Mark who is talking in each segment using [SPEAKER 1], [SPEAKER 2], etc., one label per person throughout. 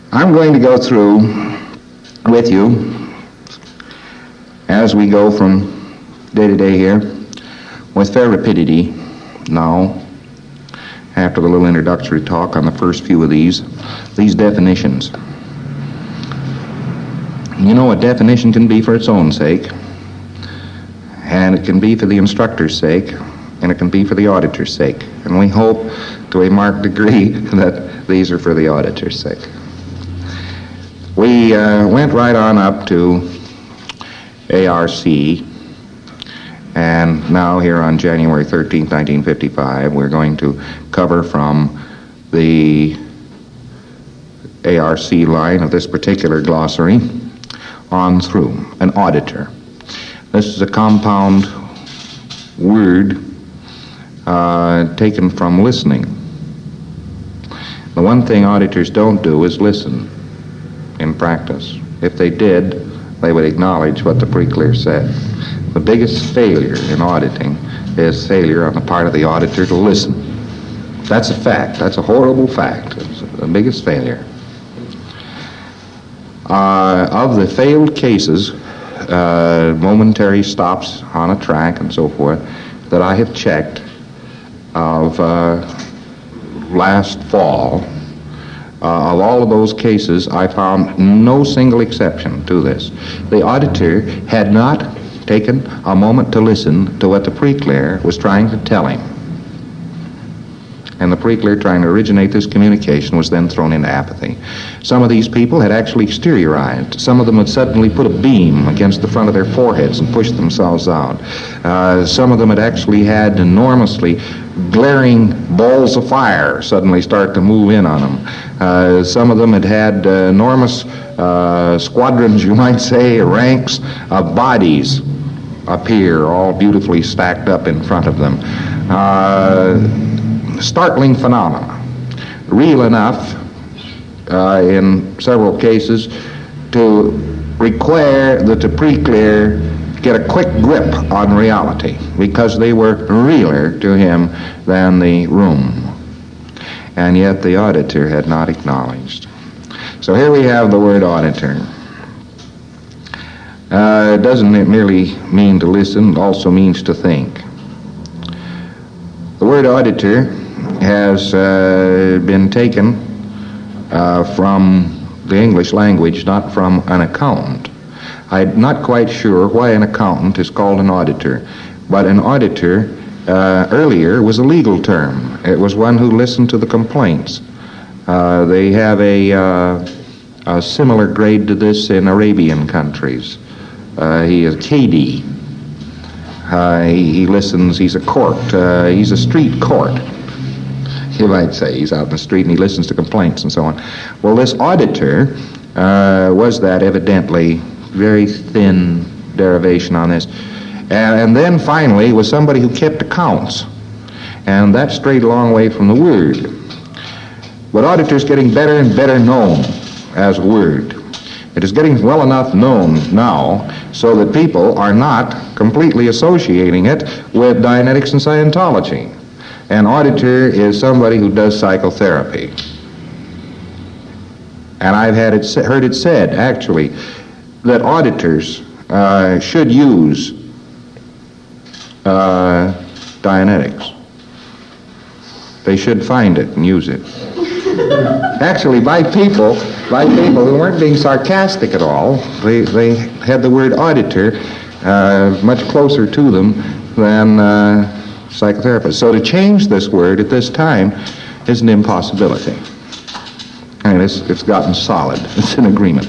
[SPEAKER 1] I'm going to go through with you as we go from day to day here with fair rapidity now, after the little introductory talk on the first few of these definitions. You know, a definition can be for its own sake, and it can be for the instructor's sake, and it can be for the auditor's sake. And we hope to a marked degree that these are for the auditor's sake. We went right on up to ARC, and now here on January 13th, 1955, we're going to cover from the ARC line of this particular glossary on through. An auditor. This is a compound word taken from listening. The one thing auditors don't do is listen in practice. If they did, they would acknowledge what the pre-clear said. The biggest failure in auditing is failure on the part of the auditor to listen. That's a fact. That's a horrible fact. It's the biggest failure. Of the failed cases, momentary stops on a track and so forth, that I have checked of last fall, of all of those cases, I found no single exception to this. The auditor had not taken a moment to listen to what the pre-clear was trying to tell him. And the pre-clear trying to originate this communication was then thrown into apathy. Some of these people had actually exteriorized. Some of them had suddenly put a beam against the front of their foreheads and pushed themselves out. Some of them had actually had enormously glaring balls of fire suddenly start to move in on them. Some of them had had enormous squadrons, you might say, ranks of bodies appear, all beautifully stacked up in front of them. Startling phenomena, real enough in several cases to require that the pre-clear get a quick grip on reality, because they were realer to him than the room. And yet the auditor had not acknowledged. So here we have the word auditor. It doesn't merely mean to listen, it also means to think. The word auditor has been taken from the English language, not from an accountant. I'm not quite sure why an accountant is called an auditor, but an auditor earlier was a legal term. It was one who listened to the complaints. They have a similar grade to this in Arabian countries. He is Qadi. He listens, he's a court, he's a street court, you might say. He's out in the street and he listens to complaints and so on. Well, this auditor was that evidently, very thin derivation on this. And then finally was somebody who kept accounts. And that strayed a long way from the word. But auditor's getting better and better known as a word. It is getting well enough known now so that people are not completely associating it with Dianetics and Scientology. An auditor is somebody who does psychotherapy. And I've heard it said, actually, that auditors should use Dianetics. They should find it and use it. Actually, by people who weren't being sarcastic at all. They had the word auditor much closer to them than psychotherapist. So to change this word at this time is an impossibility. And it's gotten solid. It's an agreement.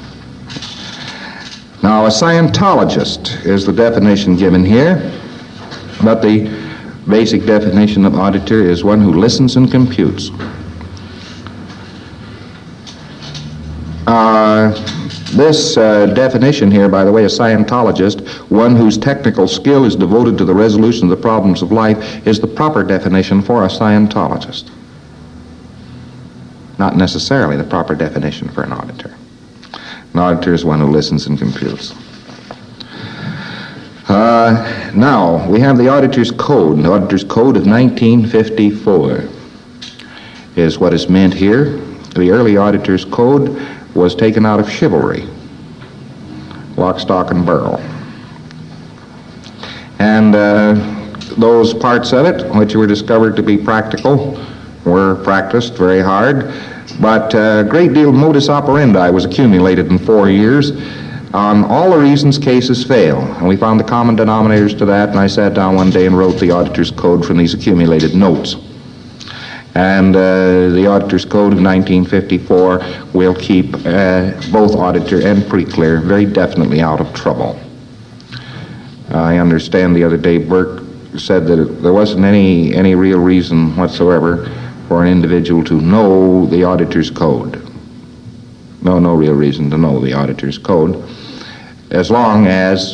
[SPEAKER 1] Now, a Scientologist is the definition given here, but the basic definition of auditor is one who listens and computes. This definition here, by the way, a Scientologist, one whose technical skill is devoted to the resolution of the problems of life, is the proper definition for a Scientologist. Not necessarily the proper definition for an auditor. An auditor is one who listens and computes. Now, we have the Auditor's Code. The Auditor's Code of 1954 is what is meant here. the early auditor's code was taken out of chivalry, lock, stock, and barrel. And those parts of it which were discovered to be practical were practiced very hard, but a great deal of modus operandi was accumulated in 4 years on all the reasons cases fail. And we found the common denominators to that, and I sat down one day and wrote the auditor's code from these accumulated notes. And the auditor's code of 1954 will keep both auditor and pre-clear very definitely out of trouble. I understand the other day Burke said that there wasn't any real reason whatsoever for an individual to know the auditor's code. No real reason to know the auditor's code, as long as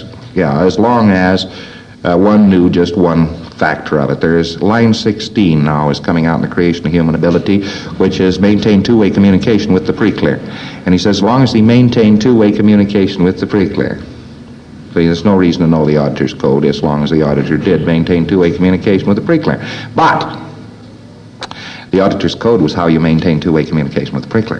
[SPEAKER 1] one knew just one factor of it. There is line 16 now is coming out in the Creation of Human Ability, which is maintain two-way communication with the pre-clear. And he says as long as he maintained two-way communication with the pre-clear. So there's no reason to know the auditor's code as long as the auditor did maintain two-way communication with the pre-clear. But the auditor's code was how you maintain two-way communication with the pre-clear.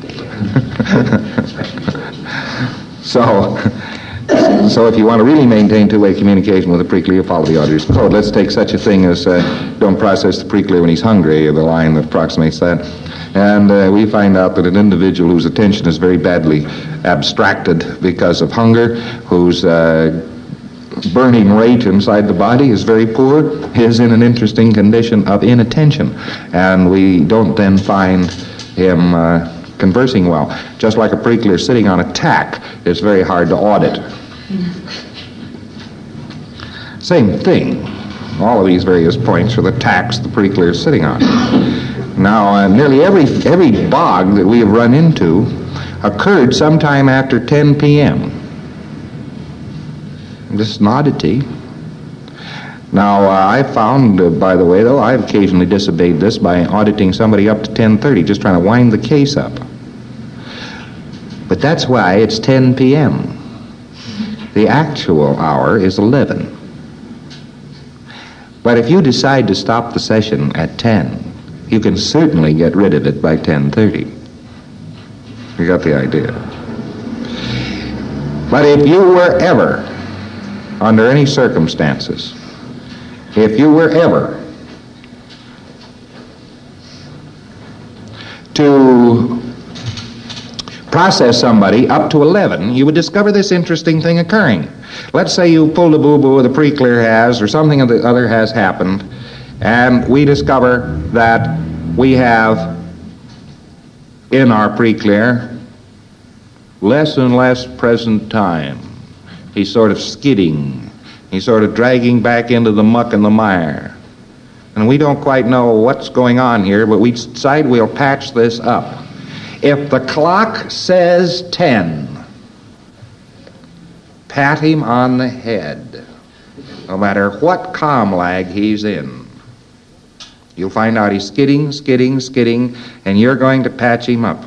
[SPEAKER 1] So if you want to really maintain two-way communication with the pre-clear, you follow the auditor's code. Let's take such a thing as don't process the pre-clear when he's hungry, the line that approximates that. And we find out that an individual whose attention is very badly abstracted because of hunger, whose burning rate inside the body is very poor, is in an interesting condition of inattention. And we don't then find him conversing well. Just like a pre-clear sitting on a tack, it's very hard to audit. Same thing. All of these various points are the tacks the pre-clear is sitting on. Now, nearly every bog that we have run into occurred sometime after 10 p.m. This is an oddity. Now, I found, by the way, though, I've occasionally disobeyed this by auditing somebody up to 10:30, just trying to wind the case up. But that's why it's 10 p.m. The actual hour is 11. But if you decide to stop the session at 10, you can certainly get rid of it by 10:30. You got the idea. But if you were ever, under any circumstances, if you were ever to process somebody up to 11, you would discover this interesting thing occurring. Let's say you pulled a boo-boo, the pre-clear has, or something or the other has happened, and we discover that we have in our pre-clear less and less present time. He's sort of skidding. He's sort of dragging back into the muck and the mire. And we don't quite know what's going on here, but we decide we'll patch this up. If the clock says 10, pat him on the head, no matter what calm lag he's in. You'll find out he's skidding, and you're going to patch him up.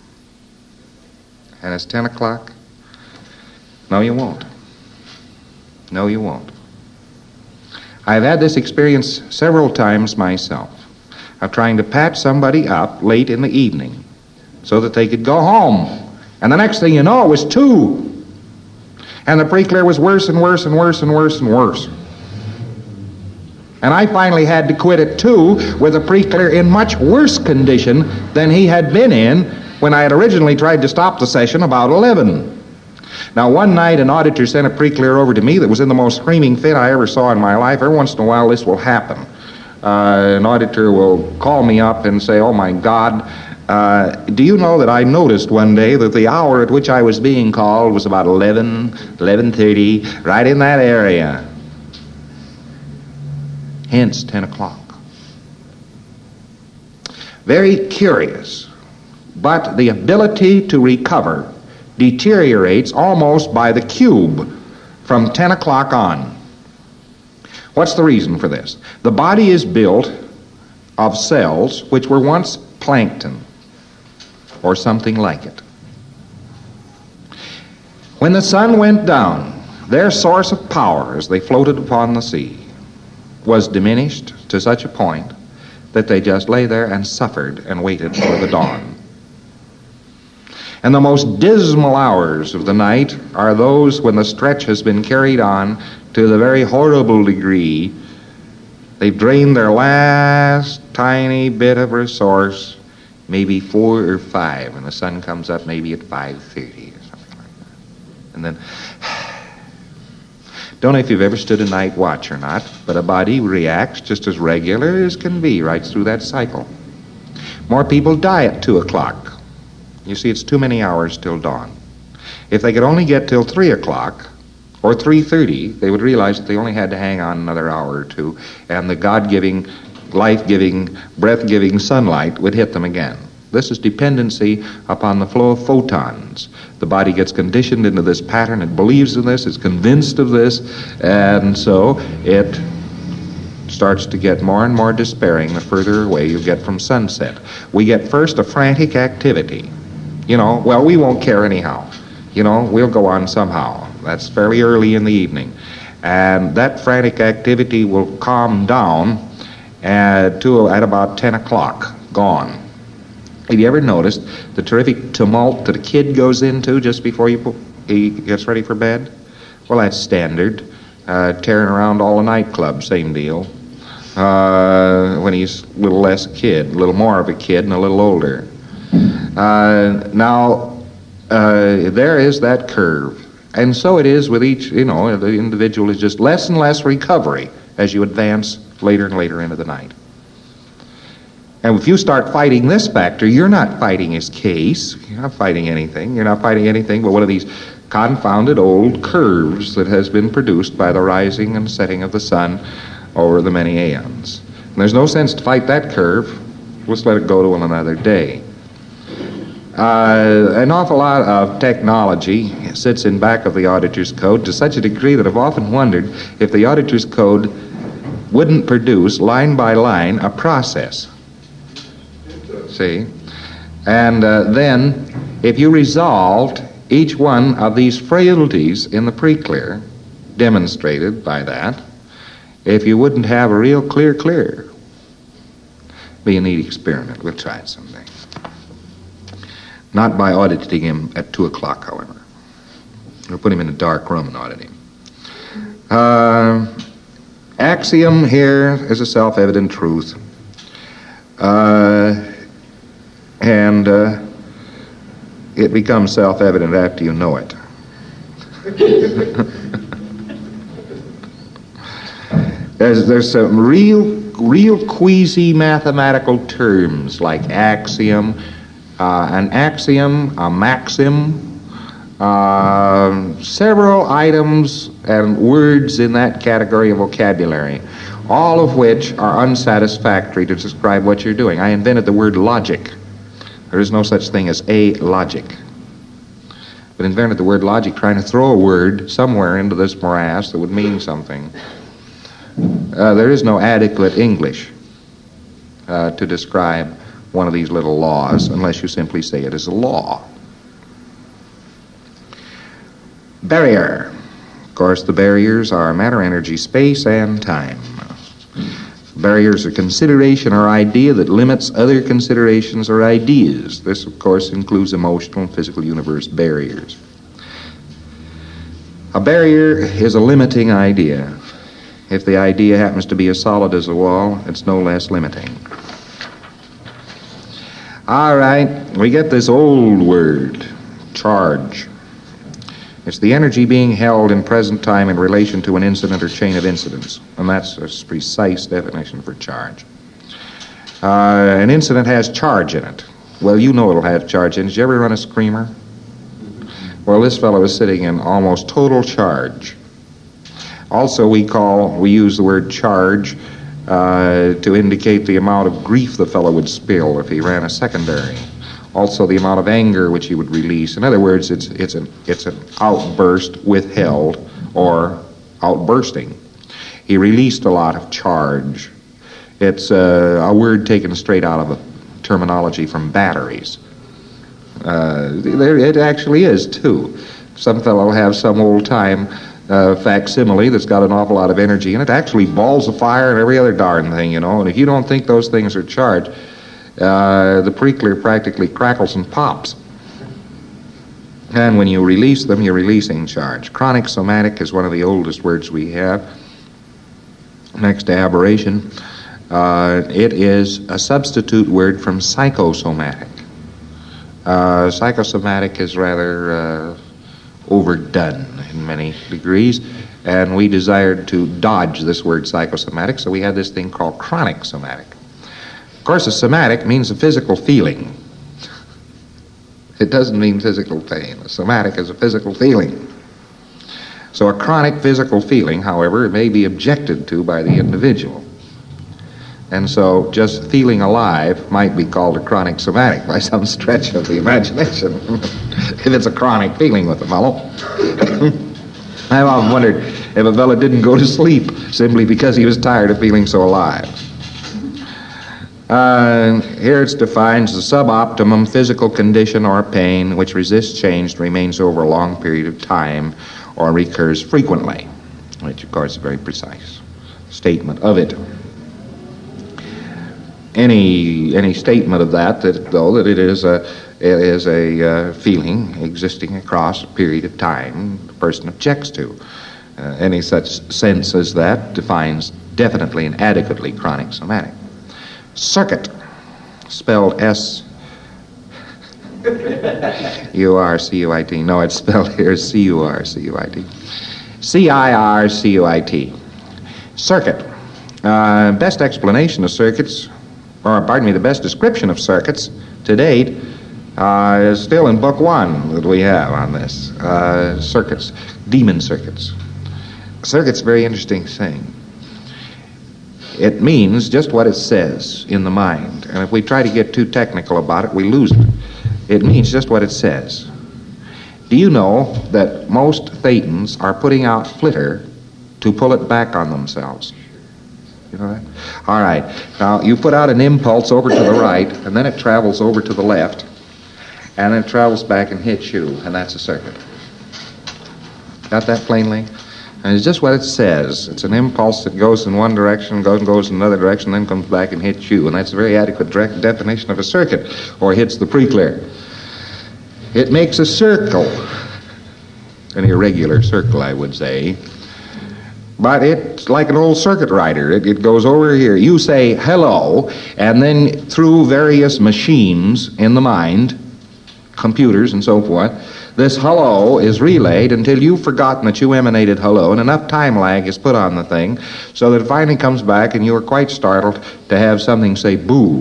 [SPEAKER 1] And it's 10 o'clock? No, you won't. No, you won't. I've had this experience several times myself, of trying to patch somebody up late in the evening so that they could go home. And the next thing you know, it was 2. And the pre-clear was worse and worse and worse and worse and worse. And I finally had to quit at 2 with a pre-clear in much worse condition than he had been in when I had originally tried to stop the session about 11. Now, one night an auditor sent a pre-clear over to me that was in the most screaming fit I ever saw in my life. Every once in a while this will happen. An auditor will call me up and say, "Oh my God, do you know that I noticed one day that the hour at which I was being called was about 11:30, right in that area. Hence 10 o'clock. Very curious, but the ability to recover deteriorates almost by the cube from 10 o'clock on. What's the reason for this? The body is built of cells which were once plankton, or something like it. When the sun went down, their source of power as they floated upon the sea was diminished to such a point that they just lay there and suffered and waited for the dawn. And the most dismal hours of the night are those when the stretch has been carried on to the very horrible degree they've drained their last tiny bit of resource, maybe 4 or 5, and the sun comes up maybe at 5:30 or something like that. And then, don't know if you've ever stood a night watch or not, but a body reacts just as regular as can be right through that cycle. More people die at 2 o'clock. You see, it's too many hours till dawn. If they could only get till 3 o'clock, or 3:30, they would realize that they only had to hang on another hour or two, and the God-giving, life-giving, breath-giving sunlight would hit them again. This is dependency upon the flow of photons. The body gets conditioned into this pattern, it believes in this, it's convinced of this, and so it starts to get more and more despairing the further away you get from sunset. We get first a frantic activity. Well, we won't care anyhow. We'll go on somehow. That's fairly early in the evening. And that frantic activity will calm down at about 10 o'clock, gone. Have you ever noticed the terrific tumult that a kid goes into just before he gets ready for bed? Well, that's standard. Tearing around all the nightclubs, same deal. When he's a little less a kid, a little more of a kid and a little older. There is that curve. And so it is with each, the individual is just less and less recovery as you advance later and later into the night. And if you start fighting this factor, you're not fighting his case. You're not fighting anything. You're not fighting anything but one of these confounded old curves that has been produced by the rising and setting of the sun over the many aeons. And there's no sense to fight that curve. Let's let it go to another day. An awful lot of technology sits in back of the auditor's code to such a degree that I've often wondered if the auditor's code wouldn't produce, line by line, a process. See? And then, if you resolved each one of these frailties in the pre-clear, demonstrated by that, if you wouldn't have a real clear, be a neat experiment. We'll try it someday. Not by auditing him at 2 o'clock, however. We'll put him in a dark room and audit him. Axiom here is a self-evident truth. And it becomes self-evident after you know it. There's some real queasy mathematical terms like axiom, an axiom, a maxim, several items and words in that category of vocabulary, all of which are unsatisfactory to describe what you're doing. I invented the word logic. There is no such thing as a logic. But invented the word logic trying to throw a word somewhere into this morass that would mean something. There is no adequate English to describe one of these little laws unless you simply say it is a law. Barrier. Of course, the barriers are matter, energy, space, and time. Barriers are consideration or idea that limits other considerations or ideas. This, of course, includes emotional and physical universe barriers. A barrier is a limiting idea. If the idea happens to be as solid as a wall, it's no less limiting. All right, we get this old word, charge. It's the energy being held in present time in relation to an incident or chain of incidents. And that's a precise definition for charge. An incident has charge in it. Well, you know it'll have charge in it. Did you ever run a screamer? Well, this fellow is sitting in almost total charge. Also, we use the word charge to indicate the amount of grief the fellow would spill if he ran a secondary. Also, the amount of anger which he would release. In other words, it's an outburst withheld or outbursting. He released a lot of charge. It's a word taken straight out of a terminology from batteries. It actually is, too. Some fellow will have some old-time facsimile that's got an awful lot of energy in it. Actually balls of fire and every other darn thing, And if you don't think those things are charged, the pre-clear practically crackles and pops. And when you release them, you're releasing charge. Chronic somatic is one of the oldest words we have. Next to aberration, it is a substitute word from psychosomatic. Psychosomatic is rather overdone in many degrees, and we desired to dodge this word psychosomatic, so we had this thing called chronic somatic. Of course, a somatic means a physical feeling. It doesn't mean physical pain. A somatic is a physical feeling. So a chronic physical feeling, however, may be objected to by the individual. And so just feeling alive might be called a chronic somatic by some stretch of the imagination, if it's a chronic feeling with a fellow. I've often wondered if a fellow didn't go to sleep simply because he was tired of feeling so alive. Here it's defined as a suboptimum physical condition or pain which resists change, remains over a long period of time, or recurs frequently, which of course is a very precise statement of it. Any statement of that though it is a feeling existing across a period of time the person objects to. Any such sense as that defines definitely and adequately chronic somatic. Circuit, spelled S-U-R-C-U-I-T. No, it's spelled here C-U-R-C-U-I-T. C-I-R-C-U-I-T. Circuit. Best explanation of circuits, the best description of circuits to date is still in Book 1 that we have on this. Circuits, demon circuits. Circuit's a very interesting thing. It means just what it says in the mind. And if we try to get too technical about it, we lose it. It means just what it says. Do you know that most thetans are putting out flitter to pull it back on themselves? You know that? All right. Now, you put out an impulse over to the right, and then it travels over to the left, and then it travels back and hits you, and that's a circuit. Got that plainly? And it's just what it says. It's an impulse that goes in one direction, goes in another direction, then comes back and hits you. And that's a very adequate definition of a circuit, or hits the preclear. It makes a circle, an irregular circle, I would say. But it's like an old circuit rider. It goes over here. You say hello, and then through various machines in the mind, computers and so forth, this hello is relayed until you've forgotten that you emanated hello, and enough time lag is put on the thing so that it finally comes back and you are quite startled to have something say boo.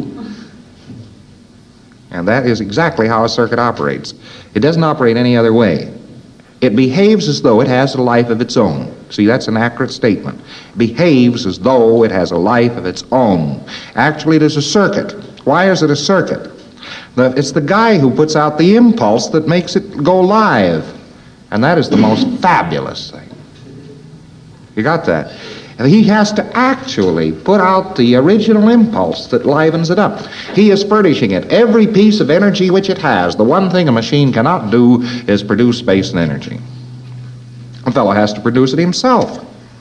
[SPEAKER 1] And that is exactly how a circuit operates. It doesn't operate any other way. It behaves as though it has a life of its own. See, that's an accurate statement. It behaves as though it has a life of its own. Actually, it is a circuit. Why is it a circuit? It's the guy who puts out the impulse that makes it go live. And that is the most fabulous thing. You got that? And he has to actually put out the original impulse that livens it up. He is furnishing it every piece of energy which it has. The one thing a machine cannot do is produce space and energy. A fellow has to produce it himself.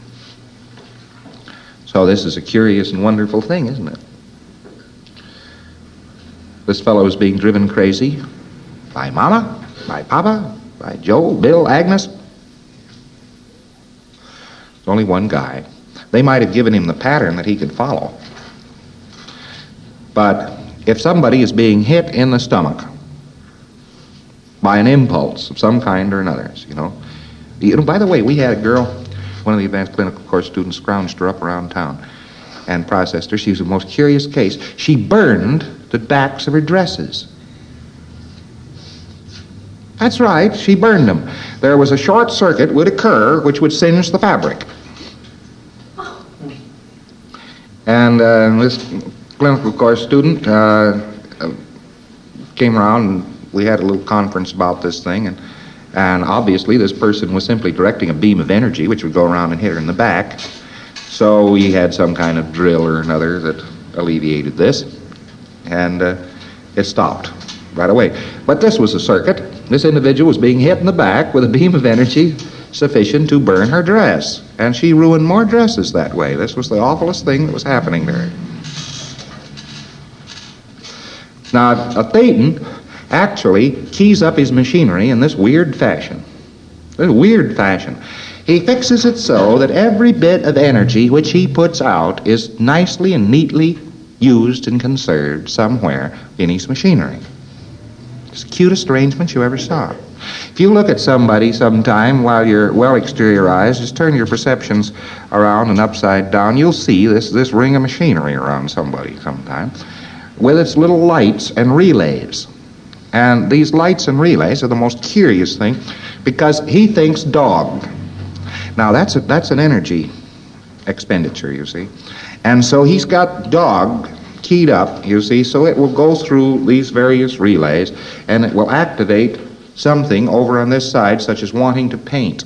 [SPEAKER 1] So this is a curious and wonderful thing, isn't it? This fellow is being driven crazy by Mama, by Papa, by Joe, Bill, Agnes. There's only one guy. They might have given him the pattern that he could follow. But if somebody is being hit in the stomach by an impulse of some kind or another, you know, by the way, we had a girl, one of the advanced clinical course students, scrounged her up around town and processed her. She was a most curious case. She burned the backs of her dresses. That's right, she burned them. There was a short circuit would occur which would singe the fabric. And this clinical course student came around and we had a little conference about this thing, and obviously this person was simply directing a beam of energy which would go around and hit her in the back. So we had some kind of drill or another that alleviated this, and it stopped right away. But this was a circuit. This individual was being hit in the back with a beam of energy sufficient to burn her dress, and she ruined more dresses that way. This was the awfulest thing that was happening there. Now, a thetan actually keys up his machinery in this weird fashion. He fixes it so that every bit of energy which he puts out is nicely and neatly used and conserved somewhere in his machinery. It's the cutest arrangement you ever saw. If you look at somebody sometime while you're well exteriorized, just turn your perceptions around and upside down, you'll see this ring of machinery around somebody sometime with its little lights and relays. And these lights and relays are the most curious thing because he thinks dog. Now that's an energy expenditure, you see. And so he's got dog keyed up, you see, so it will go through these various relays and it will activate something over on this side, such as wanting to paint.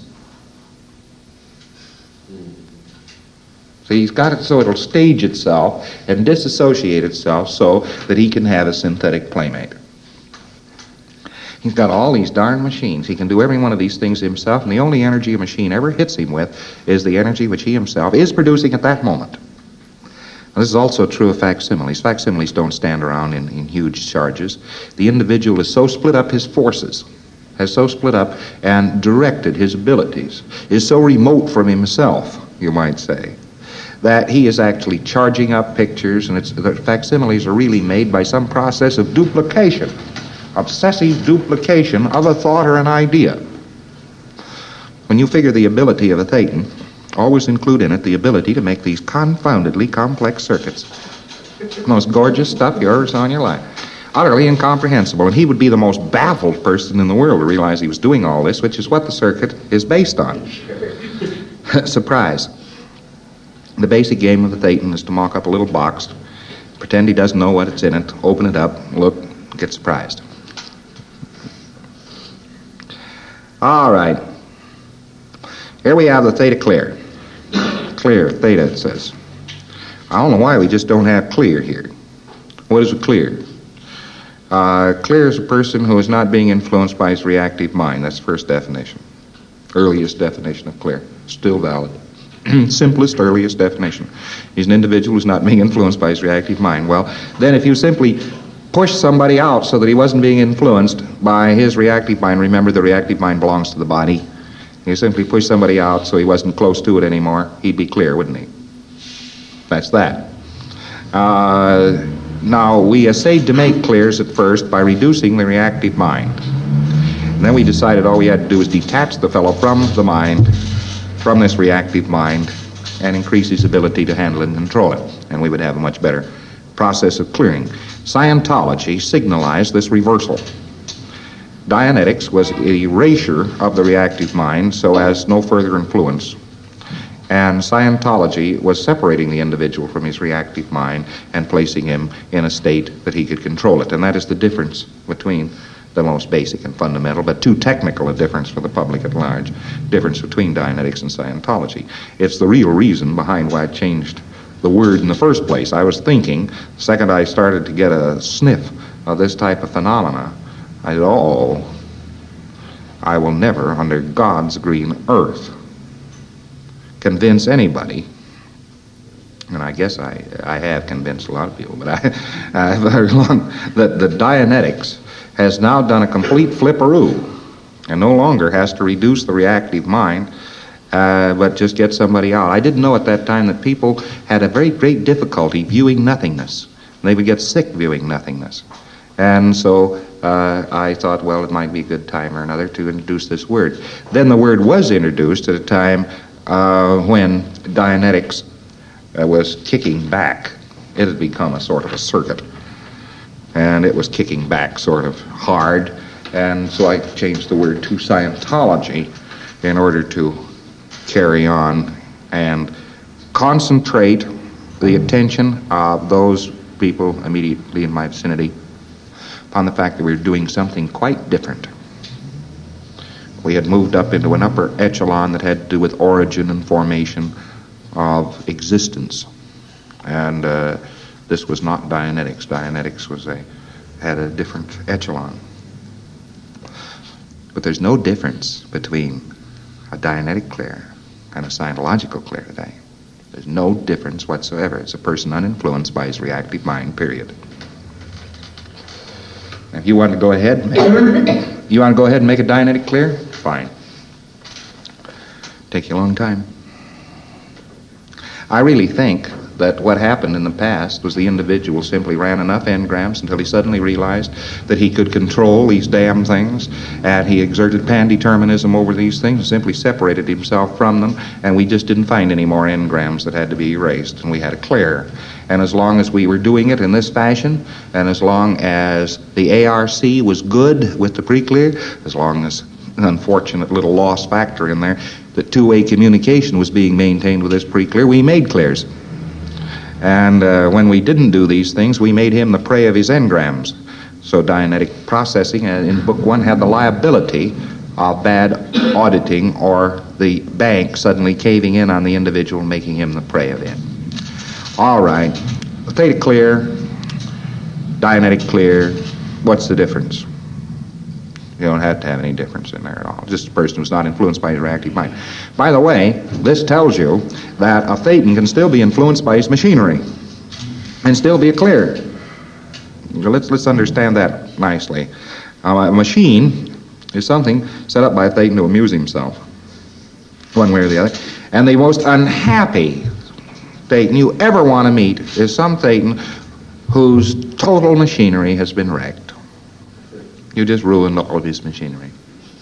[SPEAKER 1] So he's got it so it'll stage itself and disassociate itself so that he can have a synthetic playmate. He's got all these darn machines. He can do every one of these things himself, and the only energy a machine ever hits him with is the energy which he himself is producing at that moment. Now, this is also true of facsimiles. Facsimiles don't stand around in huge charges. The individual is so split up, his forces has so split up and directed his abilities, is so remote from himself, you might say, that he is actually charging up pictures, and the facsimiles are really made by some process of duplication, obsessive duplication of a thought or an idea. When you figure the ability of a Thetan, always include in it the ability to make these confoundedly complex circuits. Most gorgeous stuff you ever saw in your life. Utterly incomprehensible, and he would be the most baffled person in the world to realize he was doing all this, which is what the circuit is based on. Surprise. The basic game of the Thetan is to mock up a little box, pretend he doesn't know what's in it, open it up, look, get surprised. All right. Here we have the theta clear. Clear, theta, it says. I don't know why we just don't have clear here. What is a clear? Clear is a person who is not being influenced by his reactive mind. That's the first definition. Earliest definition of clear. Still valid. Simplest, earliest definition. He's an individual who's not being influenced by his reactive mind. Well, then if you simply push somebody out so that he wasn't being influenced by his reactive mind, remember the reactive mind belongs to the body. You simply push somebody out so he wasn't close to it anymore, he'd be clear, wouldn't he? That's that. Now, we essayed to make clears at first by reducing the reactive mind. And then we decided all we had to do was detach the fellow from the mind, from this reactive mind, and increase his ability to handle and control it. And we would have a much better process of clearing. Scientology signalized this reversal. Dianetics was erasure of the reactive mind so as no further influence. And Scientology was separating the individual from his reactive mind and placing him in a state that he could control it. And that is the difference between the most basic and fundamental, but too technical a difference for the public at large, difference between Dianetics and Scientology. It's the real reason behind why I changed the word in the first place. I was thinking, the second I started to get a sniff of this type of phenomena, I said, oh, I will never, under God's green earth, convince anybody, and I guess I have convinced a lot of people, but I've heard long that the Dianetics has now done a complete flipperoo and no longer has to reduce the reactive mind, but just get somebody out. I didn't know at that time that people had a very great difficulty viewing nothingness. They would get sick viewing nothingness. And so I thought, well, it might be a good time or another to introduce this word. Then the word was introduced at a time when Dianetics was kicking back. It had become a sort of a circuit. And it was kicking back sort of hard. And so I changed the word to Scientology in order to carry on and concentrate the attention of those people immediately in my vicinity upon the fact that we were doing something quite different. We had moved up into an upper echelon that had to do with origin and formation of existence. And this was not Dianetics. Dianetics had a different echelon. But there's no difference between a Dianetic clear and a Scientological clear today. There's no difference whatsoever. It's a person uninfluenced by his reactive mind, period. If you want to go ahead, you want to go ahead and make a Dianetic clear? Fine. Take you a long time. I really think that what happened in the past was the individual simply ran enough engrams until he suddenly realized that he could control these damn things, and he exerted pan-determinism over these things and simply separated himself from them, and we just didn't find any more engrams that had to be erased, and we had to clear. And as long as we were doing it in this fashion, and as long as the ARC was good with the pre-clear, as long as an unfortunate little loss factor in there, that two-way communication was being maintained with this pre-clear, we made clears. And when we didn't do these things, we made him the prey of his engrams. So Dianetic processing in Book 1 had the liability of bad auditing or the bank suddenly caving in on the individual and making him the prey of it. All right. Theta clear, Dianetic clear, what's the difference? You don't have to have any difference in there at all. Just a person who's not influenced by his reactive mind. By the way, this tells you that a Thetan can still be influenced by his machinery and still be a clear. Let's understand that nicely. A machine is something set up by a Thetan to amuse himself, one way or the other. And the most unhappy Thetan you ever want to meet is some Thetan whose total machinery has been wrecked. You just ruined all of his machinery.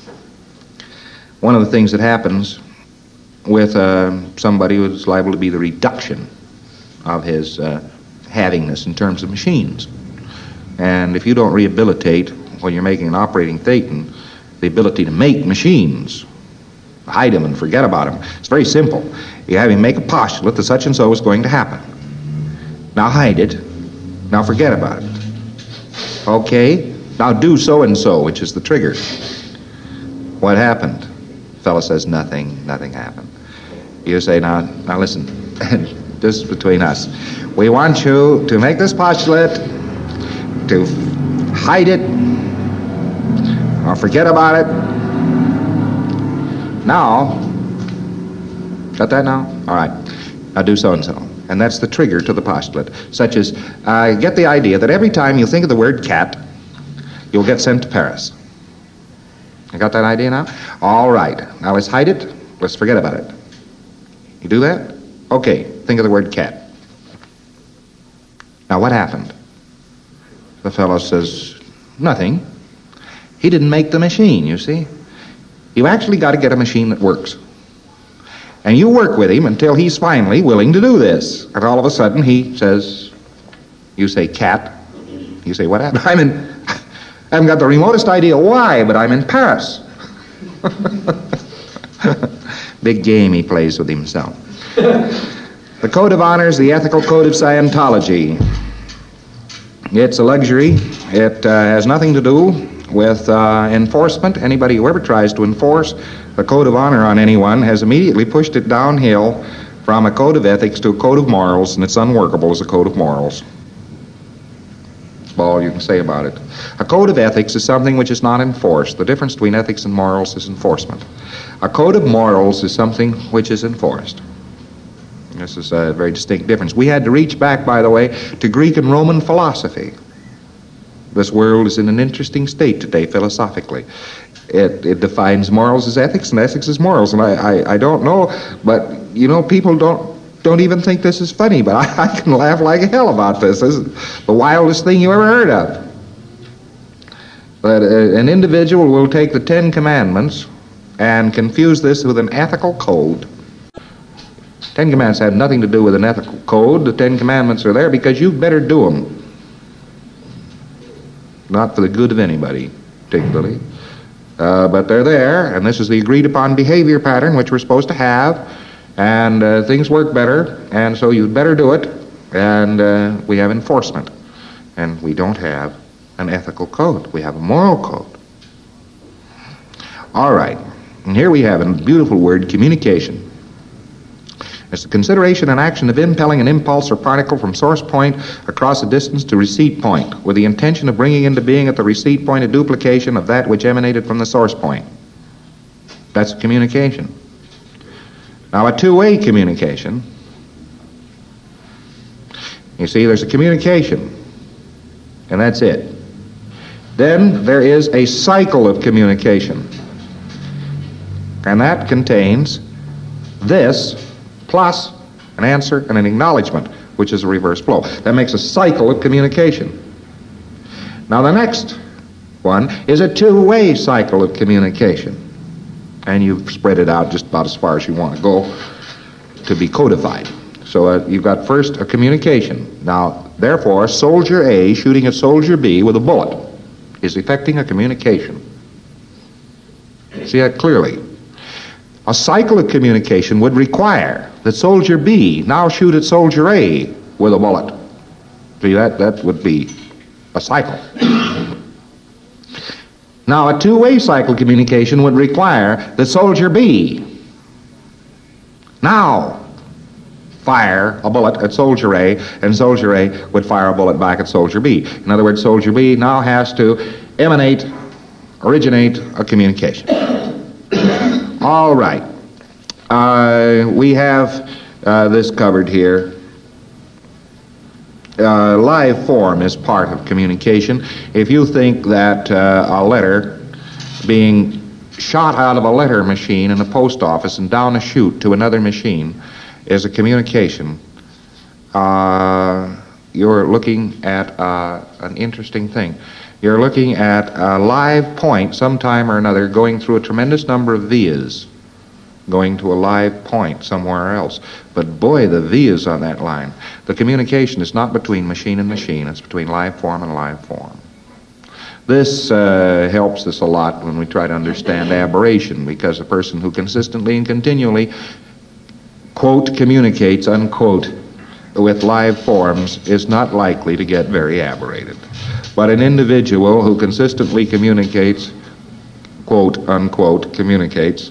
[SPEAKER 1] One of the things that happens with somebody who's liable to be the reduction of his havingness in terms of machines. And if you don't rehabilitate, when you're making an operating Thetan, the ability to make machines, hide them and forget about them, it's very simple. You have him make a postulate that such and so is going to happen. Now hide it. Now forget about it. Okay? Now do so-and-so, which is the trigger. What happened? The fellow says, nothing happened. You say, now listen, just between us. We want you to make this postulate, to hide it, or forget about it. Now, got that now? All right. Now do so-and-so. And that's the trigger to the postulate, such as, get the idea that every time you think of the word cat, you'll get sent to Paris. You got that idea now? All right. Now let's hide it. Let's forget about it. You do that? Okay. Think of the word cat. Now what happened? The fellow says, nothing. He didn't make the machine, you see. You actually got to get a machine that works. And you work with him until he's finally willing to do this. And all of a sudden he says, you say cat. You say, what happened? I haven't got the remotest idea why, but I'm in Paris. Big game he plays with himself. The Code of Honor is the ethical code of Scientology. It's a luxury. It has nothing to do with enforcement. Anybody who ever tries to enforce the Code of Honor on anyone has immediately pushed it downhill from a code of ethics to a code of morals, and it's unworkable as a code of morals. All you can say about it. A code of ethics is something which is not enforced. The difference between ethics and morals is enforcement. A code of morals is something which is enforced. This is a very distinct difference. We had to reach back, by the way, to Greek and Roman philosophy. This world is in an interesting state today, philosophically. It defines morals as ethics and ethics as morals. And I don't know, but, you know, people don't even think this is funny, but I can laugh like hell about this. This is the wildest thing you ever heard of. But an individual will take the Ten Commandments and confuse this with an ethical code. Ten Commandments have nothing to do with an ethical code. The Ten Commandments are there because you better do them. Not for the good of anybody, particularly. But they're there, and this is the agreed-upon behavior pattern which we're supposed to have. And things work better, and so you'd better do it, and we have enforcement. And we don't have an ethical code. We have a moral code. All right, and here we have a beautiful word, communication. It's the consideration and action of impelling an impulse or particle from source point across a distance to receipt point, with the intention of bringing into being at the receipt point a duplication of that which emanated from the source point. That's communication. Now, a two-way communication, you see, there's a communication, and that's it. Then there is a cycle of communication. And that contains this plus an answer and an acknowledgement, which is a reverse flow. That makes a cycle of communication. Now the next one is a two-way cycle of communication. And you've spread it out just about as far as you want to go to be codified. So you've got first a communication. Now, therefore, soldier A shooting at soldier B with a bullet is effecting a communication. See that clearly. A cycle of communication would require that soldier B now shoot at soldier A with a bullet. See, that would be a cycle. Now, a two-way cycle communication would require that soldier B now fire a bullet at soldier A, and soldier A would fire a bullet back at soldier B. In other words, soldier B now has to originate a communication. All right. We have this covered here. Live form is part of communication. If you think that a letter being shot out of a letter machine in the post office and down a chute to another machine is a communication, you're looking at an interesting thing. You're looking at a live point sometime or another going through a tremendous number of vias, going to a live point somewhere else. But boy, the vias on that line. The communication is not between machine and machine. It's between live form and live form. This helps us a lot when we try to understand aberration, because a person who consistently and continually, quote, communicates, unquote, with live forms is not likely to get very aberrated. But an individual who consistently communicates, quote, unquote, communicates,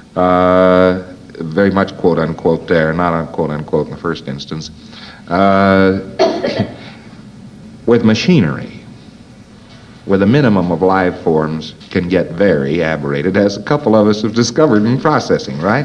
[SPEAKER 1] very much quote, unquote there, not unquote, unquote in the first instance, with machinery, with a minimum of live forms, can get very aberrated, as a couple of us have discovered in processing, right?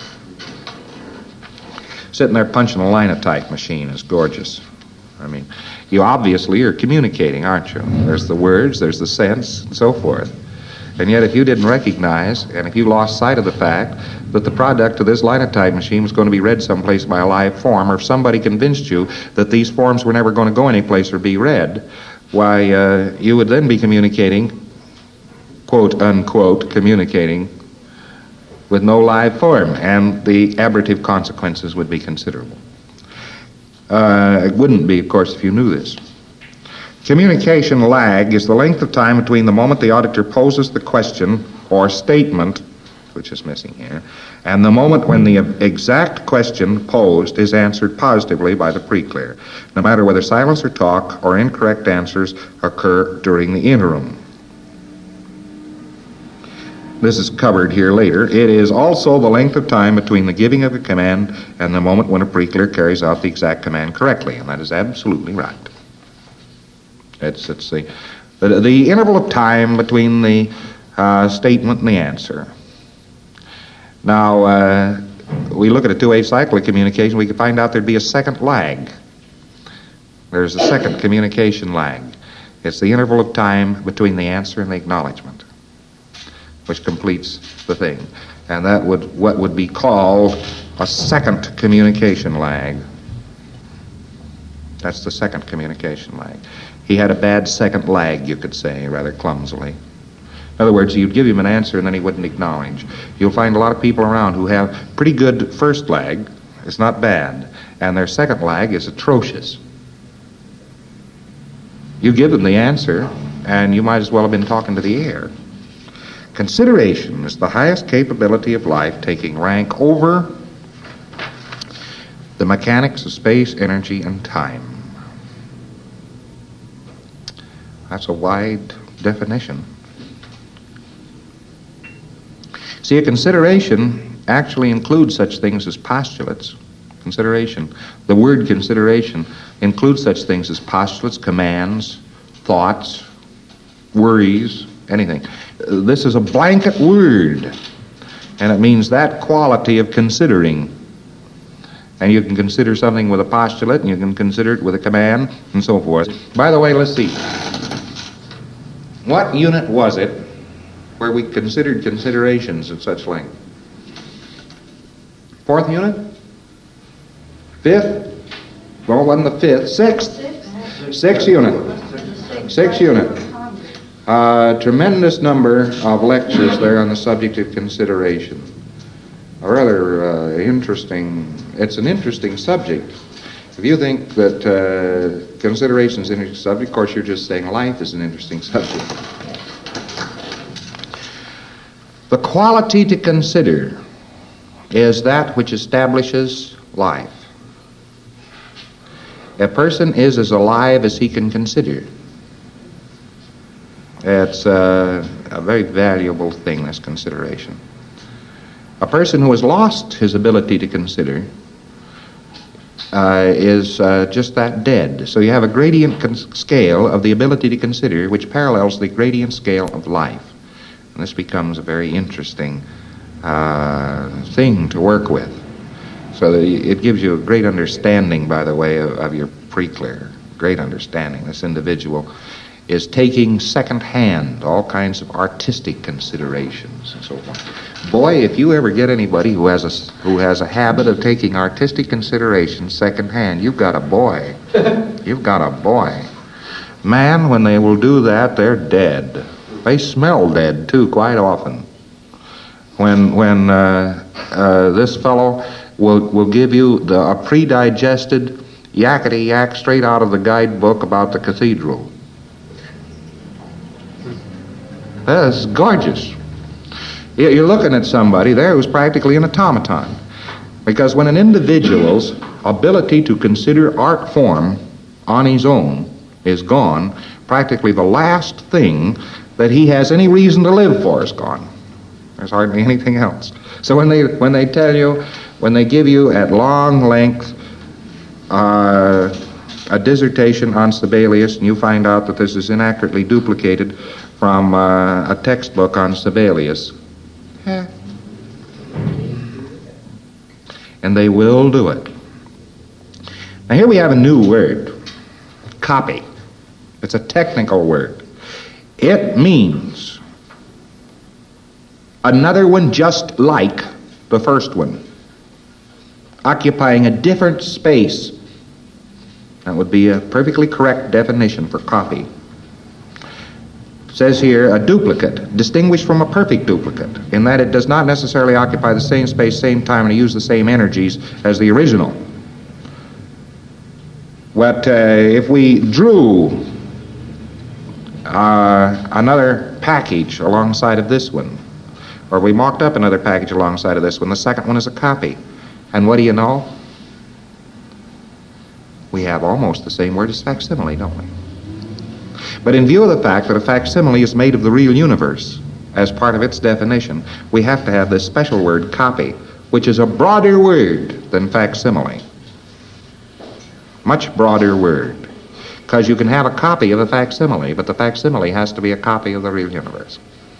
[SPEAKER 1] Sitting there punching a linotype machine is gorgeous. I mean, you obviously are communicating, aren't you? There's the words, there's the sense, and so forth. And yet if you didn't recognize, and if you lost sight of the fact that the product of this linotype machine was going to be read someplace by a live form, or if somebody convinced you that these forms were never going to go anyplace or be read, why, you would then be communicating, quote, unquote, communicating with no live form, and the aberrative consequences would be considerable. It wouldn't be, of course, if you knew this. Communication lag is the length of time between the moment the auditor poses the question or statement, which is missing here, and the moment when the exact question posed is answered positively by the pre-clear, no matter whether silence or talk or incorrect answers occur during the interim. This is covered here later. It is also the length of time between the giving of a command and the moment when a pre-clear carries out the exact command correctly, and that is absolutely right. It's the interval of time between the statement and the answer. Now, we look at a two-way cycle of communication, we can find out there'd be a second lag. There's a second communication lag. It's the interval of time between the answer and the acknowledgement, which completes the thing. And that would what would be called a second communication lag. That's the second communication lag. He had a bad second lag, you could say, rather clumsily. In other words, you'd give him an answer and then he wouldn't acknowledge. You'll find a lot of people around who have pretty good first lag. It's not bad. And their second lag is atrocious. You give them the answer and you might as well have been talking to the air. Consideration is the highest capability of life, taking rank over the mechanics of space, energy, and time. That's a wide definition. See, a consideration actually includes such things as postulates. Consideration, the word consideration, includes such things as postulates, commands, thoughts, worries, anything. This is a blanket word, and it means that quality of considering. And you can consider something with a postulate, and you can consider it with a command, and so forth. By the way, let's see. What unit was it where we considered considerations at such length? Fourth unit? Fifth? Well, it wasn't the fifth. Sixth? Sixth unit. Sixth unit. Tremendous number of lectures there on the subject of consideration. A rather interesting, it's an interesting subject. If you think that consideration is an interesting subject, of course you're just saying life is an interesting subject. The quality to consider is that which establishes life. A person is as alive as he can consider. It's a very valuable thing, this consideration. A person who has lost his ability to consider is just that dead. So you have a gradient scale of the ability to consider which parallels the gradient scale of life. And this becomes a very interesting thing to work with. So that it gives you a great understanding, by the way, of your preclear. Great understanding. This individual is taking second-hand all kinds of artistic considerations and so forth. Boy, if you ever get anybody who has a habit of taking artistic considerations second-hand, you've got a boy. You've got a boy. Man, when they will do that, they're dead. They smell dead, too, quite often. When this fellow will give you a pre-digested yakety-yak straight out of the guidebook about the cathedral. That's gorgeous. You're looking at somebody there who's practically an automaton. Because when an individual's ability to consider art form on his own is gone, practically the last thing that he has any reason to live for is gone. There's hardly anything else. So when they tell you, when they give you at long length a dissertation on Sibelius, and you find out that this is inaccurately duplicated from a textbook on Sibelius, and they will do it. Now here we have a new word, copy. It's a technical word. It means another one just like the first one, occupying a different space. That would be a perfectly correct definition for copy. It says here, a duplicate, distinguished from a perfect duplicate, in that it does not necessarily occupy the same space, same time, and use the same energies as the original. But if we drew another package alongside of this one, or we mocked up another package alongside of this one, the second one is a copy. And what do you know? We have almost the same word as facsimile, don't we? But in view of the fact that a facsimile is made of the real universe as part of its definition, we have to have this special word, copy, which is a broader word than facsimile. Much broader word. Because you can have a copy of a facsimile, but the facsimile has to be a copy of the real universe.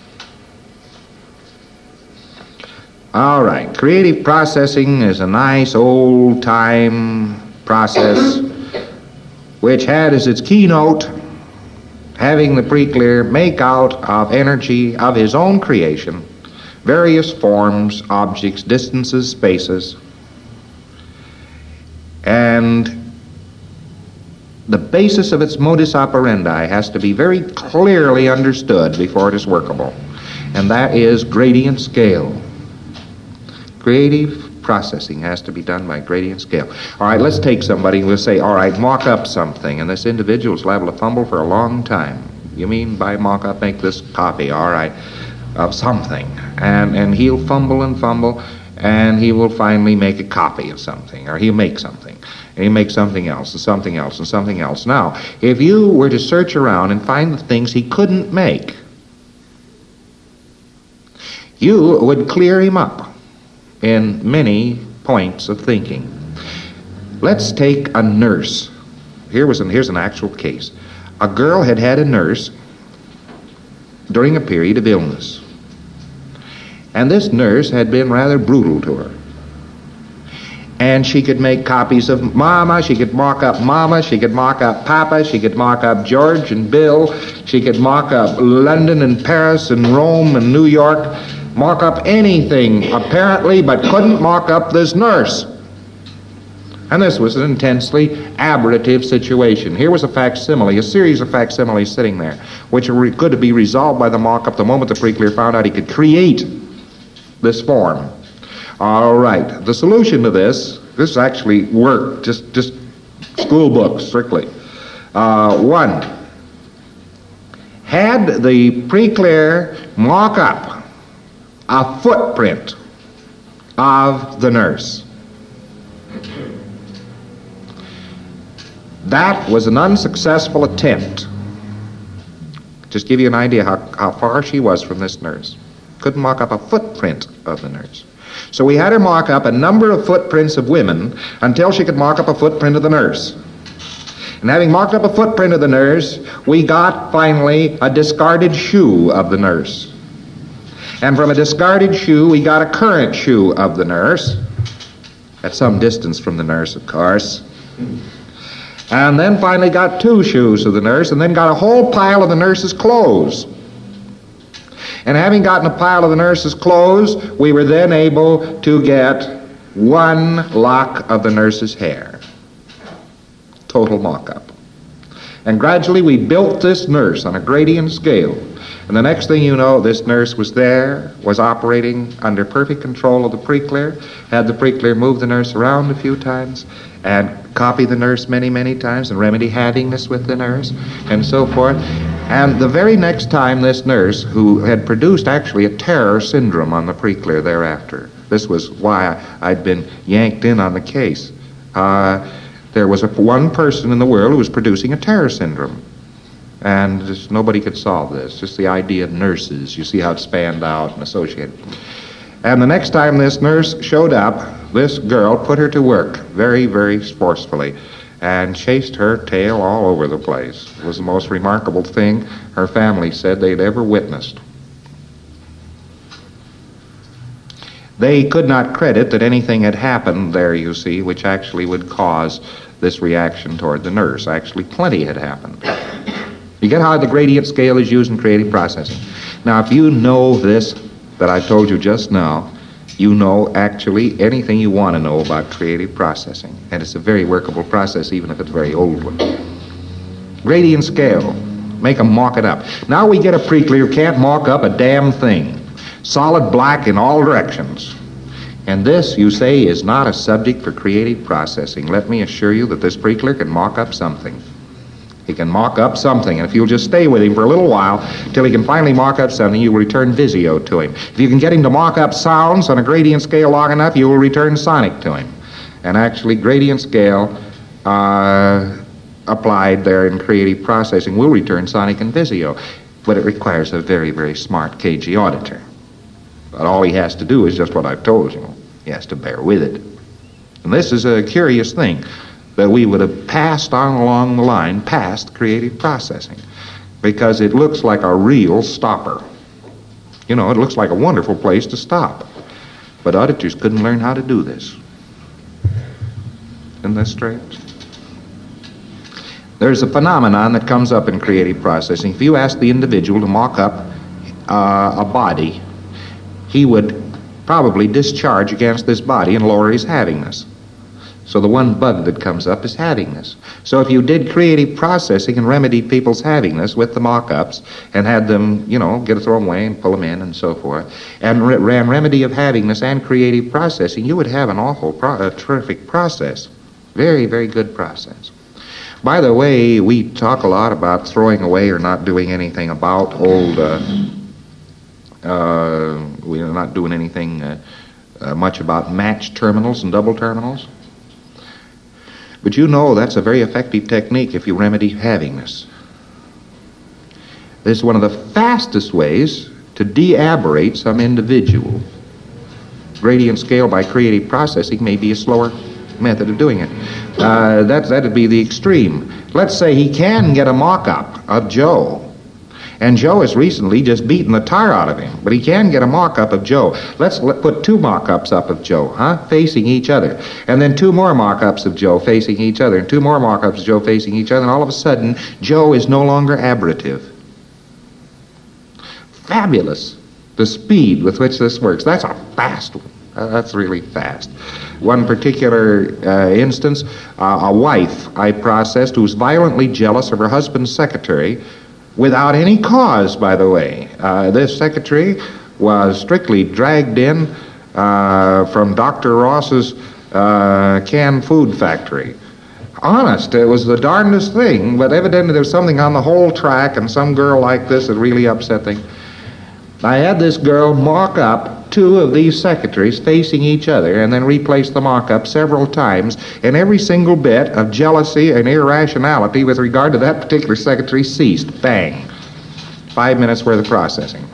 [SPEAKER 1] All right, creative processing is a nice old-time process which had as its keynote having the preclear make out of energy of his own creation various forms, objects, distances, spaces, and the basis of its modus operandi has to be very clearly understood before it is workable, and that is gradient scale. Creative processing has to be done by gradient scale. All right, let's take somebody and we'll say, all right, mock up something, and this individual's liable to fumble for a long time. You mean by mock up, make this copy, all right, of something. And he'll fumble and fumble, and he will finally make a copy of something, or he'll make something. And he'll make something else, and something else, and something else. Now, if you were to search around and find the things he couldn't make, you would clear him up in many points of thinking. Let's take a nurse. Here's an actual case. A girl had a nurse during a period of illness. And this nurse had been rather brutal to her. And she could make copies of Mama, she could mock up Mama, she could mock up Papa, she could mock up George and Bill, she could mock up London and Paris and Rome and New York, mock up anything apparently, but couldn't mock up this nurse. And this was an intensely aberrative situation. Here was a facsimile, a series of facsimiles sitting there, which could be resolved by the mock-up the moment the pre-clear found out he could create this form. All right, the solution to this actually worked, just school books strictly. One, had the pre-clear mock up a footprint of the nurse. That was an unsuccessful attempt. Just give you an idea how far she was from this nurse. Couldn't mock up a footprint of the nurse. So we had her mock up a number of footprints of women until she could mock up a footprint of the nurse. And having mocked up a footprint of the nurse, we got finally a discarded shoe of the nurse. And from a discarded shoe, we got a current shoe of the nurse, at some distance from the nurse, of course. And then finally got two shoes of the nurse, and then got a whole pile of the nurse's clothes. And having gotten a pile of the nurse's clothes, we were then able to get one lock of the nurse's hair. Total mock-up. And gradually we built this nurse on a gradient scale. And the next thing you know, this nurse was there, was operating under perfect control of the pre-clear, had the pre-clear move the nurse around a few times, and copy the nurse many, many times, and remedy havingness with the nurse, and so forth. And the very next time this nurse, who had produced actually a terror syndrome on the pre-clear thereafter, this was why I'd been yanked in on the case, there was one person in the world who was producing a terror syndrome. And just nobody could solve this. Just the idea of nurses. You see how it spanned out and associated. And the next time this nurse showed up, this girl put her to work very, very forcefully and chased her tail all over the place. It was the most remarkable thing her family said they'd ever witnessed. They could not credit that anything had happened there, you see, which actually would cause this reaction toward the nurse. Actually, plenty had happened. You get how the gradient scale is used in creative processing. Now, if you know this that I told you just now, you know actually anything you want to know about creative processing. And it's a very workable process, even if it's a very old one. Gradient scale. Make them mock it up. Now we get a pre-clear who can't mock up a damn thing. Solid black in all directions. And this, you say, is not a subject for creative processing. Let me assure you that this pre-clear can mock up something. He can mock up something, and if you'll just stay with him for a little while till he can finally mock up something, you will return Visio to him. If you can get him to mock up sounds on a gradient scale long enough, you will return sonic to him. And actually, gradient scale applied there in creative processing will return sonic and Visio, but it requires a very, very smart KG auditor. But all he has to do is just what I've told you. He has to bear with it. And this is a curious thing, that we would have passed on along the line past creative processing, because it looks like a real stopper. You know, it looks like a wonderful place to stop. But auditors couldn't learn how to do this. Isn't this strange? There's a phenomenon that comes up in creative processing. If you ask the individual to mock up a body, he would probably discharge against this body and lower his havingness. So the one bug that comes up is havingness. So if you did creative processing and remedied people's havingness with the mock-ups and had them, you know, get thrown away and pull them in and so forth, and ran remedy of havingness and creative processing, you would have an terrific process. Very, very good process. By the way, we talk a lot about throwing away or not doing anything about old, we're not doing anything much about matched terminals and double terminals. But you know that's a very effective technique if you remedy havingness. This is one of the fastest ways to de-aberrate some individual. Gradient scale by creative processing may be a slower method of doing it. That'd be the extreme. Let's say he can get a mock-up of Joe, And Joe has recently just beaten the tar out of him. But he can get a mock-up of Joe. Let's put two mock-ups up of Joe, facing each other. And then two more mock-ups of Joe facing each other. And two more mock-ups of Joe facing each other. And all of a sudden, Joe is no longer aberrative. Fabulous, the speed with which this works. That's a fast one. That's really fast. One particular instance, a wife I processed who was violently jealous of her husband's secretary without any cause, by the way. This secretary was strictly dragged in from Dr. Ross's canned food factory. Honest, it was the darndest thing, but evidently there was something on the whole track, and some girl like this that really upset things. I had this girl mock up two of these secretaries facing each other and then replace the mock-up several times, and every single bit of jealousy and irrationality with regard to that particular secretary ceased. Bang. 5 minutes worth of processing.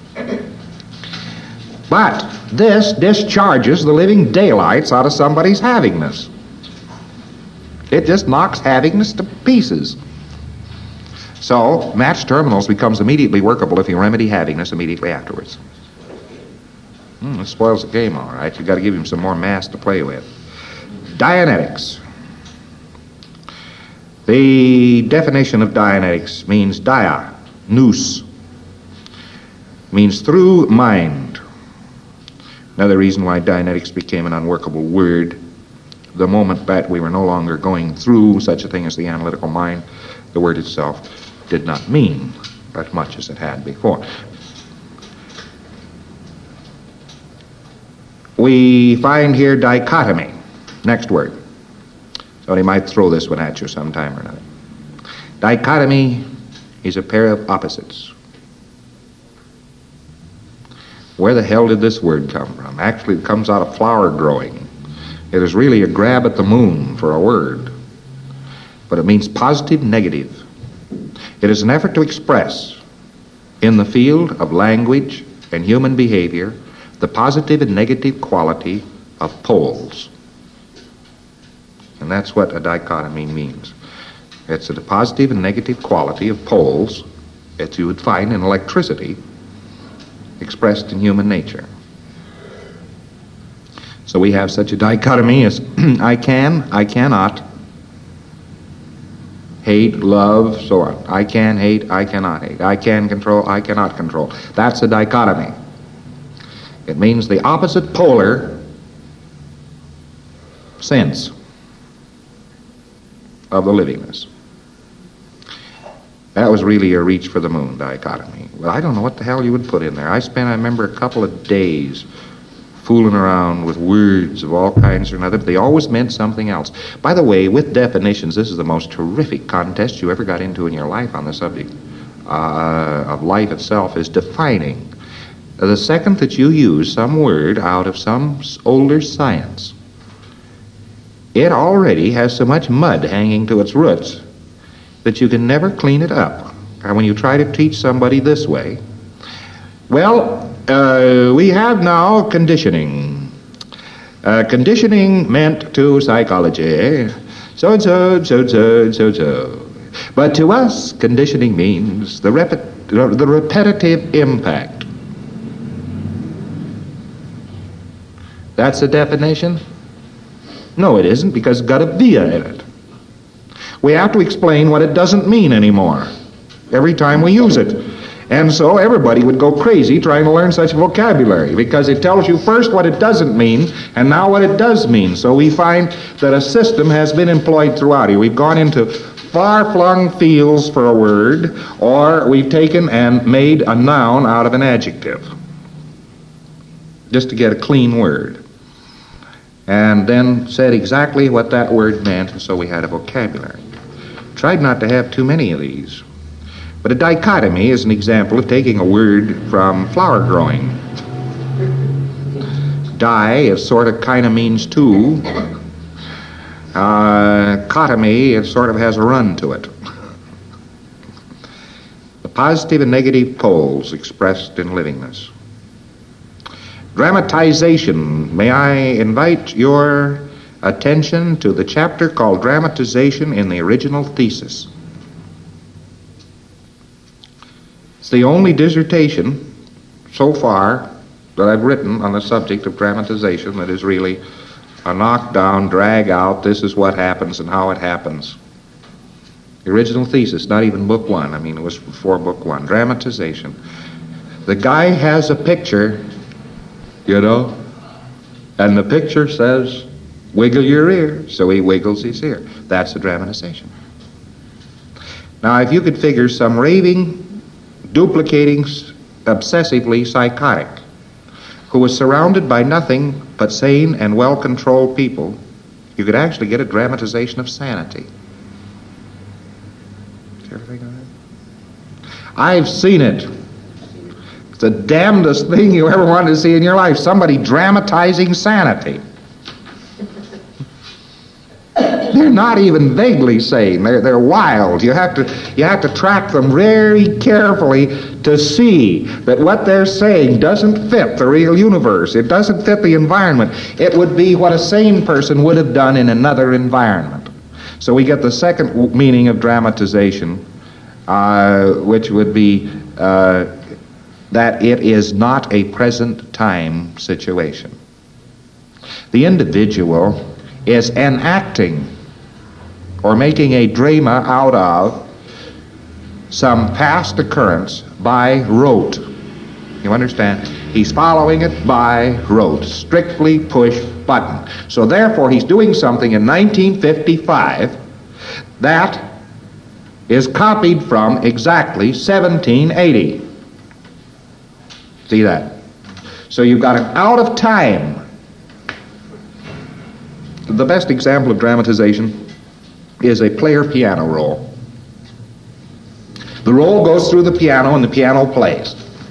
[SPEAKER 1] But this discharges the living daylights out of somebody's havingness. It just knocks havingness to pieces. So, matched terminals becomes immediately workable if you remedy havingness immediately afterwards. It spoils the game, all right. You've got to give him some more mass to play with. Dianetics. The definition of Dianetics means dia, nous, means through mind. Another reason why Dianetics became an unworkable word, the moment that we were no longer going through such a thing as the analytical mind, the word itself did not mean as much as it had before. We find here dichotomy. Next word. Somebody might throw this one at you sometime or another. Dichotomy is a pair of opposites. Where the hell did this word come from? Actually, it comes out of flower growing. It is really a grab at the moon for a word. But it means positive, negative. It is an effort to express in the field of language and human behavior the positive and negative quality of poles. And that's what a dichotomy means. It's the positive and negative quality of poles that you would find in electricity expressed in human nature. So we have such a dichotomy as I can, I cannot, hate, love, so on. I can hate, I cannot hate. I can control, I cannot control. That's a dichotomy. It means the opposite polar sense of the livingness. That was really a reach for the moon dichotomy. Well, I don't know what the hell you would put in there. I remember, a couple of days fooling around with words of all kinds or another, but they always meant something else. By the way, with definitions, this is the most terrific contest you ever got into in your life on the subject of life itself, is defining. The second that you use some word out of some older science, it already has so much mud hanging to its roots that you can never clean it up. And when you try to teach somebody this way, well, we have now conditioning. Conditioning meant to psychology so-and-so. But to us, conditioning means the repetitive impact. That's the definition? No, it isn't, because it's got a via in it. We have to explain what it doesn't mean anymore every time we use it. And so everybody would go crazy trying to learn such vocabulary, because it tells you first what it doesn't mean and now what it does mean. So we find that a system has been employed throughout here. We've gone into far-flung fields for a word, or we've taken and made a noun out of an adjective just to get a clean word, and then said exactly what that word meant, and so we had a vocabulary. Tried not to have too many of these. But a dichotomy is an example of taking a word from flower growing. Di is sort of kind of means two. Cotomy, it sort of has a run to it. The positive and negative poles expressed in livingness. Dramatization. May I invite your attention to the chapter called Dramatization in the original thesis. It's the only dissertation so far that I've written on the subject of dramatization that is really a knockdown, drag out, this is what happens and how it happens. The original thesis, not even book one. I mean, it was before book one. Dramatization. The guy has a picture, you know, and the picture says, wiggle your ear, so he wiggles his ear. That's the dramatization. Now, if you could figure some raving, duplicating, obsessively psychotic, who was surrounded by nothing but sane and well-controlled people, you could actually get a dramatization of sanity. Did you ever think of that? I've seen it. It's the damnedest thing you ever wanted to see in your life. Somebody dramatizing sanity. They're not even vaguely sane. They're wild. You have to track them very carefully to see that what they're saying doesn't fit the real universe. It doesn't fit the environment. It would be what a sane person would have done in another environment. So we get the second meaning of dramatization, which would be that it is not a present time situation. The individual is enacting or making a drama out of some past occurrence by rote. You understand? He's following it by rote, strictly push button. So therefore he's doing something in 1955 that is copied from exactly 1780. See that? So you've got an out of time. The best example of dramatization is a player piano roll. The roll goes through the piano and the piano plays.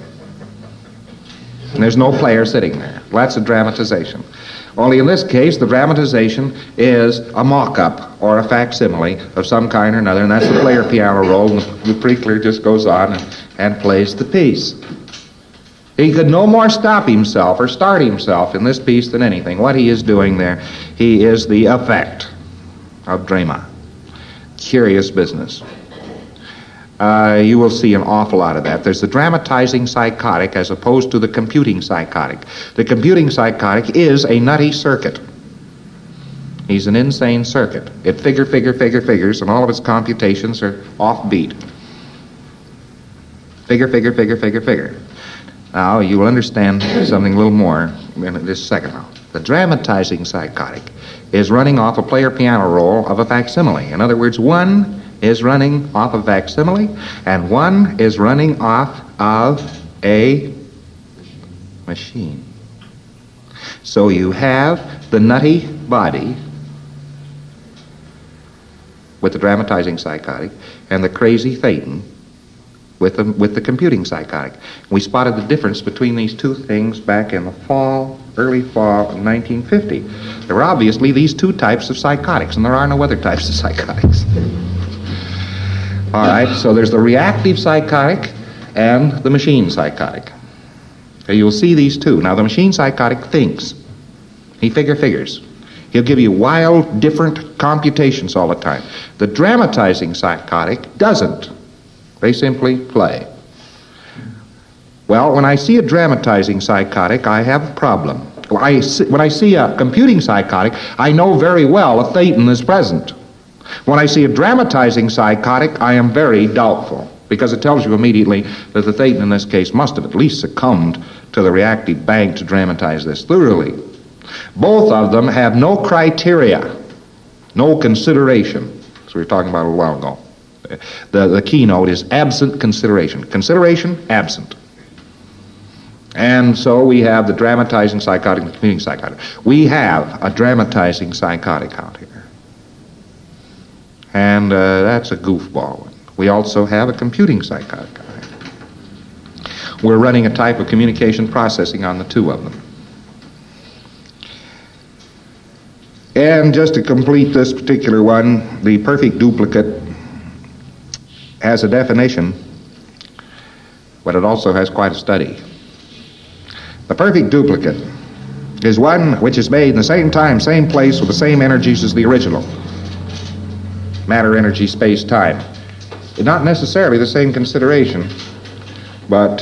[SPEAKER 1] And there's no player sitting there. Well, that's a dramatization. Only in this case, the dramatization is a mock-up or a facsimile of some kind or another, and that's the player piano roll, and the preacher just goes on and plays the piece. He could no more stop himself or start himself in this piece than anything. What he is doing there, he is the effect of drama. Curious business. You will see an awful lot of that. There's the dramatizing psychotic as opposed to the computing psychotic. The computing psychotic is a nutty circuit. He's an insane circuit. It figures, and all of its computations are offbeat. Figure. Now, you will understand something a little more in this second now. The dramatizing psychotic is running off a player piano roll of a facsimile. In other words, one is running off a facsimile, and one is running off of a machine. So you have the nutty body with the dramatizing psychotic and the crazy Thetan with the computing psychotic. We spotted the difference between these two things back in the early fall of 1950. There were obviously these two types of psychotics, and there are no other types of psychotics. All right, so there's the reactive psychotic and the machine psychotic. So you'll see these two. Now, the machine psychotic thinks. He figures. He'll give you wild, different computations all the time. The dramatizing psychotic doesn't. They simply play. Well, when I see a dramatizing psychotic, I have a problem. When I see a computing psychotic, I know very well a Thetan is present. When I see a dramatizing psychotic, I am very doubtful, because it tells you immediately that the Thetan in this case must have at least succumbed to the reactive bank to dramatize this thoroughly. Both of them have no criteria, no consideration. So we were talking about a while ago. The keynote is absent consideration. Consideration, absent. And so we have the dramatizing psychotic and the computing psychotic. We have a dramatizing psychotic out here. And that's a goofball one. We also have a computing psychotic out here. We're running a type of communication processing on the two of them. And just to complete this particular one, the perfect duplicate has a definition, but it also has quite a study. The perfect duplicate is one which is made in the same time, same place, with the same energies as the original. Matter, energy, space, time. Not necessarily the same consideration, But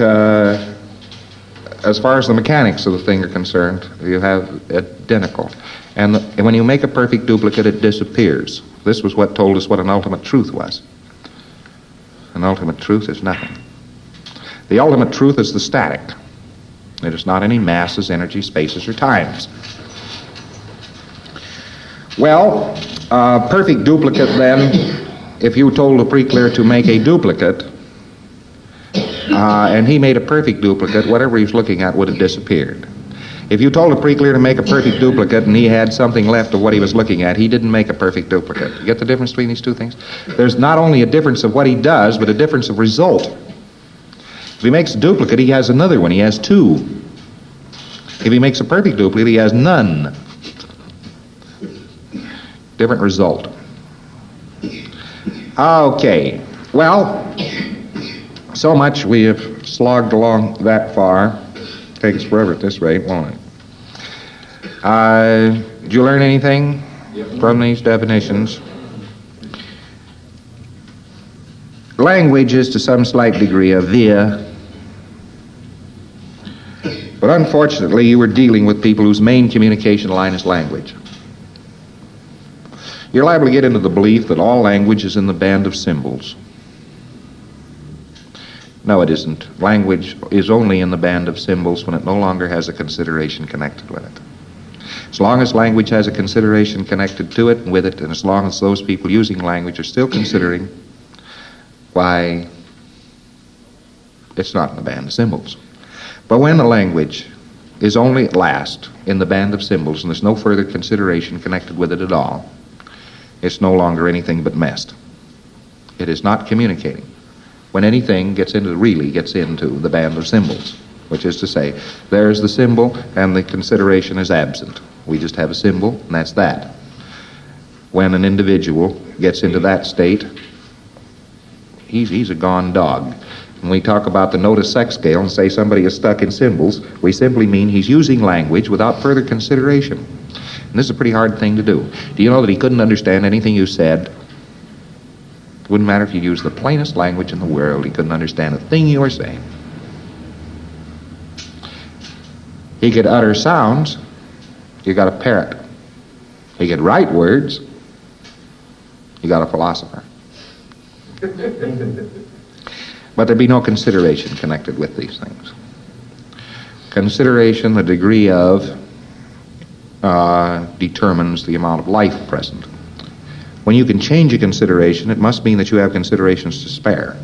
[SPEAKER 1] as far as the mechanics of the thing are concerned, you have identical. And when you make a perfect duplicate, it disappears. This was what told us what an ultimate truth was. An ultimate truth is nothing. The ultimate truth is the static. It is not any masses, energy, spaces, or times. Well, perfect duplicate then, if you told a pre-clear to make a duplicate, and he made a perfect duplicate, whatever he was looking at would have disappeared. If you told a pre-clear to make a perfect duplicate and he had something left of what he was looking at, he didn't make a perfect duplicate. You get the difference between these two things? There's not only a difference of what he does, but a difference of result. If he makes a duplicate, he has another one. He has two. If he makes a perfect duplicate, he has none. Different result. Okay. Well, so much we have slogged along that far. Takes forever at this rate, won't it? Did you learn anything from these definitions? Language is to some slight degree a via, but unfortunately you were dealing with people whose main communication line is language. You're liable to get into the belief that all language is in the band of symbols. No, it isn't. Language is only in the band of symbols when it no longer has a consideration connected with it. As long as language has a consideration connected to it and with it, and as long as those people using language are still considering, why, it's not in the band of symbols. But when the language is only at last in the band of symbols and there's no further consideration connected with it at all, it's no longer anything but messed. It is not communicating. When anything really gets into the band of symbols, which is to say, there's the symbol and the consideration is absent. We just have a symbol, and that's that. When an individual gets into that state, he's a gone dog. When we talk about the notice sex scale and say somebody is stuck in symbols, we simply mean he's using language without further consideration. And this is a pretty hard thing to do. Do you know that he couldn't understand anything you said? It wouldn't matter if you used the plainest language in the world, he couldn't understand a thing you were saying. He could utter sounds, you got a parrot. He could write words, you got a philosopher. But there'd be no consideration connected with these things. Consideration, the degree of, determines the amount of life present. When you can change a consideration, it must mean that you have considerations to spare.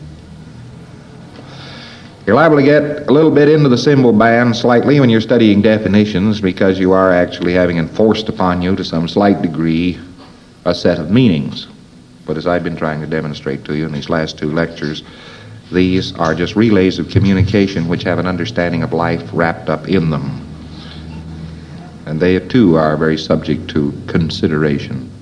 [SPEAKER 1] You're liable to get a little bit into the symbol band slightly when you're studying definitions, because you are actually having enforced upon you to some slight degree a set of meanings. But as I've been trying to demonstrate to you in these last two lectures, these are just relays of communication which have an understanding of life wrapped up in them. And they too are very subject to consideration.